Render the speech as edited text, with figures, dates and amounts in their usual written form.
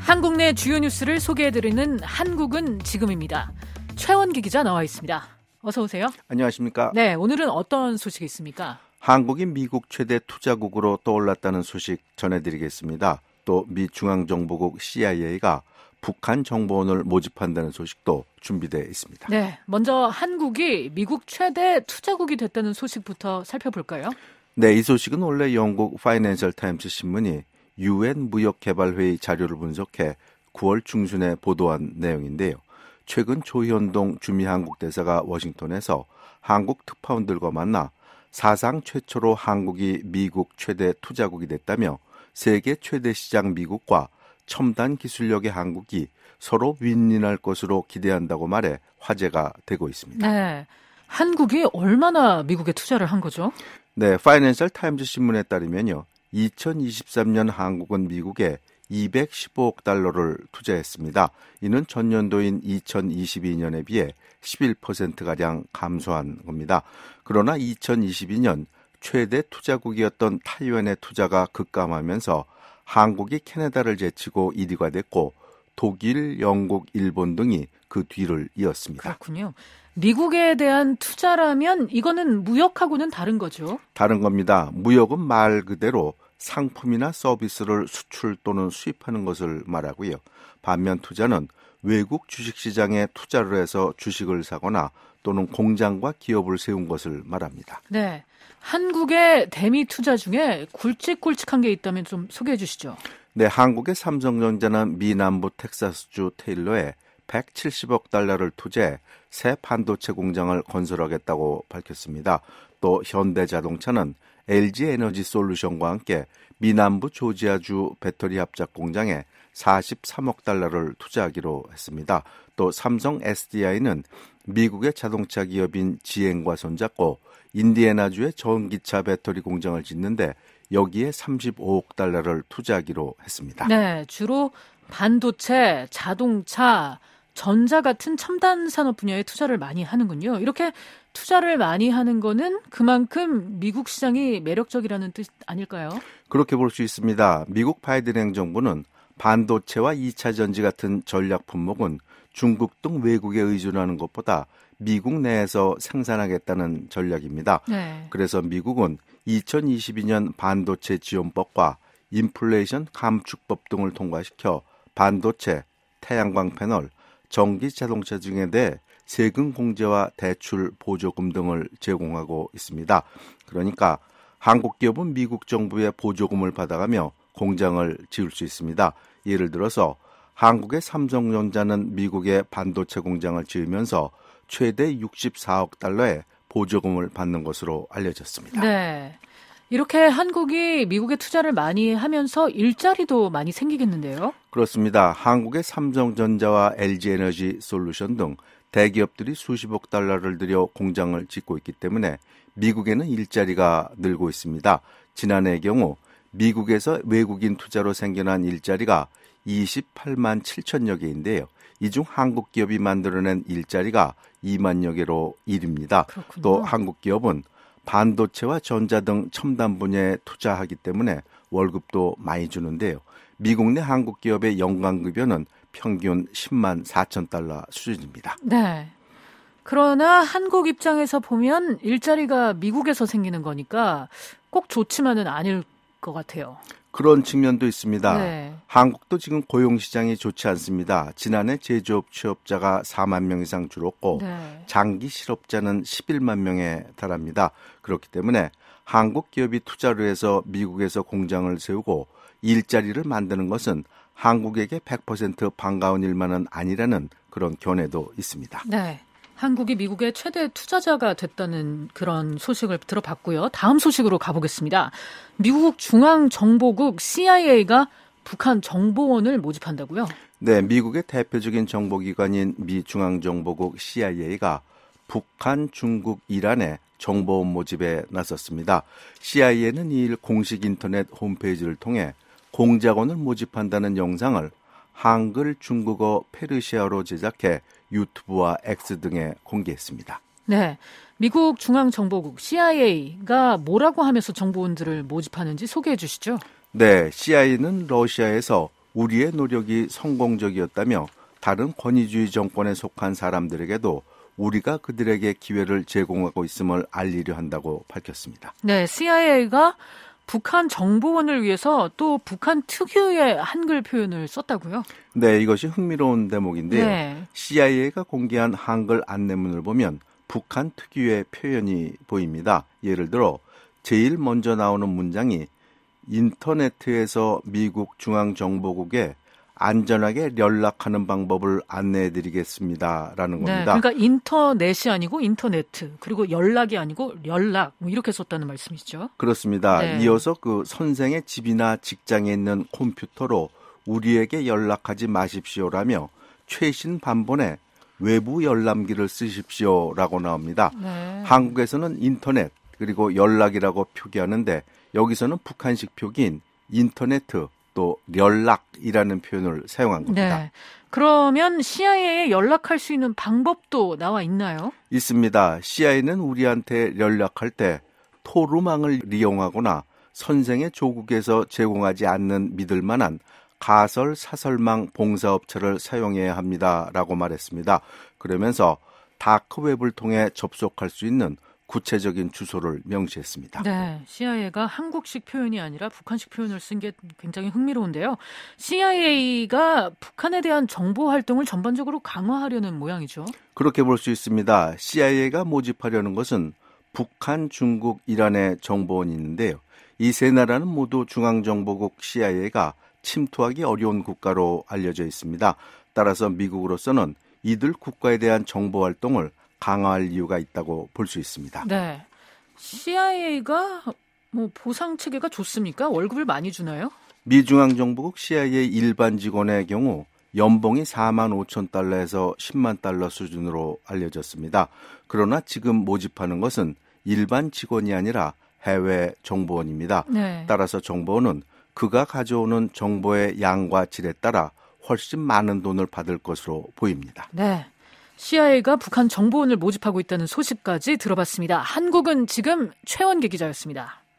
한국 내 주요 뉴스를 소개해드리는 한국은 지금입니다. 최원기 기자 나와 있습니다. 어서 오세요. 안녕하십니까. 네, 오늘은 어떤 소식이 있습니까? 한국이 미국 최대 투자국으로 떠올랐다는 소식 전해드리겠습니다. 또 미 중앙정보국 CIA가 북한 정보원을 모집한다는 소식도 준비되어 있습니다. 네, 먼저 한국이 미국 최대 투자국이 됐다는 소식부터 살펴볼까요? 네, 이 소식은 원래 영국 파이낸셜 타임스 신문이 UN 무역개발회의 자료를 분석해 9월 중순에 보도한 내용인데요. 최근 조현동 주미 한국 대사가 워싱턴에서 한국 특파원들과 만나 사상 최초로 한국이 미국 최대 투자국이 됐다며 세계 최대 시장 미국과 첨단 기술력의 한국이 서로 윈윈할 것으로 기대한다고 말해 화제가 되고 있습니다. 네, 한국이 얼마나 미국에 투자를 한 거죠? 네, 파이낸셜 타임즈 신문에 따르면요. 2023년 한국은 미국에 215억 달러를 투자했습니다. 이는 전년도인 2022년에 비해 11%가량 감소한 겁니다. 그러나 2022년 최대 투자국이었던 타이완의 투자가 급감하면서 한국이 캐나다를 제치고 1위가 됐고 독일, 영국, 일본 등이 그 뒤를 이었습니다. 그렇군요. 미국에 대한 투자라면 이거는 무역하고는 다른 거죠? 다른 겁니다. 무역은 말 그대로 상품이나 서비스를 수출 또는 수입하는 것을 말하고요. 반면 투자는 외국 주식시장에 투자를 해서 주식을 사거나 또는 공장과 기업을 세운 것을 말합니다. 네, 한국의 대미 투자 중에 굵직굵직한 게 있다면 좀 소개해 주시죠. 네, 한국의 삼성전자는 미 남부 텍사스주 테일러에 170억 달러를 투자해 새 반도체 공장을 건설하겠다고 밝혔습니다. 또 현대자동차는 LG에너지솔루션과 함께 미남부 조지아주 배터리 합작 공장에 43억 달러를 투자하기로 했습니다. 또 삼성 SDI는 미국의 자동차 기업인 GM과 손잡고 인디애나주의 전기차 배터리 공장을 짓는데 여기에 35억 달러를 투자하기로 했습니다. 네, 주로 반도체, 자동차, 전자 같은 첨단 산업 분야에 투자를 많이 하는군요. 이렇게 투자를 많이 하는 거는 그만큼 미국 시장이 매력적이라는 뜻 아닐까요? 그렇게 볼 수 있습니다. 미국 바이든 행정부는 반도체와 2차 전지 같은 전략 품목은 중국 등 외국에 의존하는 것보다 미국 내에서 생산하겠다는 전략입니다. 네. 그래서 미국은 2022년 반도체 지원법과 인플레이션 감축법 등을 통과시켜 반도체, 태양광 패널, 전기 자동차 등에 대해 세금 공제와 대출 보조금 등을 제공하고 있습니다. 그러니까 한국 기업은 미국 정부의 보조금을 받아가며 공장을 지을 수 있습니다. 예를 들어서 한국의 삼성전자는 미국의 반도체 공장을 지으면서 최대 64억 달러의 보조금을 받는 것으로 알려졌습니다. 네, 이렇게 한국이 미국에 투자를 많이 하면서 일자리도 많이 생기겠는데요? 그렇습니다. 한국의 삼성전자와 LG에너지솔루션 등 대기업들이 수십억 달러를 들여 공장을 짓고 있기 때문에 미국에는 일자리가 늘고 있습니다. 지난해의 경우 미국에서 외국인 투자로 생겨난 일자리가 28만 7천여 개인데요. 이 중 한국 기업이 만들어낸 일자리가 2만여 개로 1위입니다. 그렇군요. 또 한국 기업은 반도체와 전자 등 첨단 분야에 투자하기 때문에 월급도 많이 주는데요. 미국 내 한국 기업의 연간급여는 평균 10만 4천 달러 수준입니다. 네. 그러나 한국 입장에서 보면 일자리가 미국에서 생기는 거니까 꼭 좋지만은 아닐 것 같아요. 그런 측면도 있습니다. 네. 한국도 지금 고용시장이 좋지 않습니다. 지난해 제조업 취업자가 4만 명 이상 줄었고 네. 장기 실업자는 11만 명에 달합니다. 그렇기 때문에 한국 기업이 투자를 해서 미국에서 공장을 세우고 일자리를 만드는 것은 한국에게 100% 반가운 일만은 아니라는 그런 견해도 있습니다. 네. 한국이 미국의 최대 투자자가 됐다는 그런 소식을 들어봤고요. 다음 소식으로 가보겠습니다. 미국 중앙정보국 CIA가 북한 정보원을 모집한다고요? 네, 미국의 대표적인 정보기관인 미 중앙정보국 CIA가 북한, 중국, 이란의 정보원 모집에 나섰습니다. CIA는 이일 공식 인터넷 홈페이지를 통해 공작원을 모집한다는 영상을 한글, 중국어, 페르시아어로 제작해 유튜브와 X 등에 공개했습니다. 네, 미국 중앙정보국 CIA가 뭐라고 하면서 정보원들을 모집하는지 소개해 주시죠. 네, CIA는 러시아에서 우리의 노력이 성공적이었다며 다른 권위주의 정권에 속한 사람들에게도 우리가 그들에게 기회를 제공하고 있음을 알리려 한다고 밝혔습니다. 네, CIA가 북한 정보원을 위해서 또 북한 특유의 한글 표현을 썼다고요? 네, 이것이 흥미로운 대목인데요. 네. CIA가 공개한 한글 안내문을 보면 북한 특유의 표현이 보입니다. 예를 들어 제일 먼저 나오는 문장이 인터넷에서 미국 중앙정보국에 안전하게 연락하는 방법을 안내해드리겠습니다라는 겁니다. 네, 그러니까 인터넷이 아니고 인터넷, 그리고 연락이 아니고 연락, 뭐 이렇게 썼다는 말씀이시죠? 그렇습니다. 네. 이어서 그 선생의 집이나 직장에 있는 컴퓨터로 우리에게 연락하지 마십시오라며 최신 반본의 외부 열람기를 쓰십시오라고 나옵니다. 네. 한국에서는 인터넷 그리고 연락이라고 표기하는데 여기서는 북한식 표기인 인터넷 또 연락이라는 표현을 사용한 겁니다. 네. 그러면 CIA에 연락할 수 있는 방법도 나와 있나요? 있습니다. CIA는 우리한테 연락할 때 토르망을 이용하거나 선생의 조국에서 제공하지 않는 믿을 만한 가설 사설망 봉사업체를 사용해야 합니다라고 말했습니다. 그러면서 다크웹을 통해 접속할 수 있는 구체적인 주소를 명시했습니다. 네, CIA가 한국식 표현이 아니라 북한식 표현을 쓴 게 굉장히 흥미로운데요. CIA가 북한에 대한 정보 활동을 전반적으로 강화하려는 모양이죠. 그렇게 볼 수 있습니다. CIA가 모집하려는 것은 북한, 중국, 이란의 정보원이 있는데요. 이 세 나라는 모두 중앙정보국 CIA가 침투하기 어려운 국가로 알려져 있습니다. 따라서 미국으로서는 이들 국가에 대한 정보 활동을 강화할 이유가 있다고 볼 수 있습니다. 네, CIA가 보상 체계가 좋습니까? 월급을 많이 주나요? 미 중앙정보국 CIA 일반 직원의 경우 연봉이 4만 5천 달러에서 10만 달러 수준으로 알려졌습니다. 그러나 지금 모집하는 것은 일반 직원이 아니라 해외 정보원입니다. 네. 따라서 정보원은 그가 가져오는 정보의 양과 질에 따라 훨씬 많은 돈을 받을 것으로 보입니다. 네, CIA가 북한 정보원을 모집하고 있다는 소식까지 들어봤습니다. 한국은 지금 최원기 기자였습니다.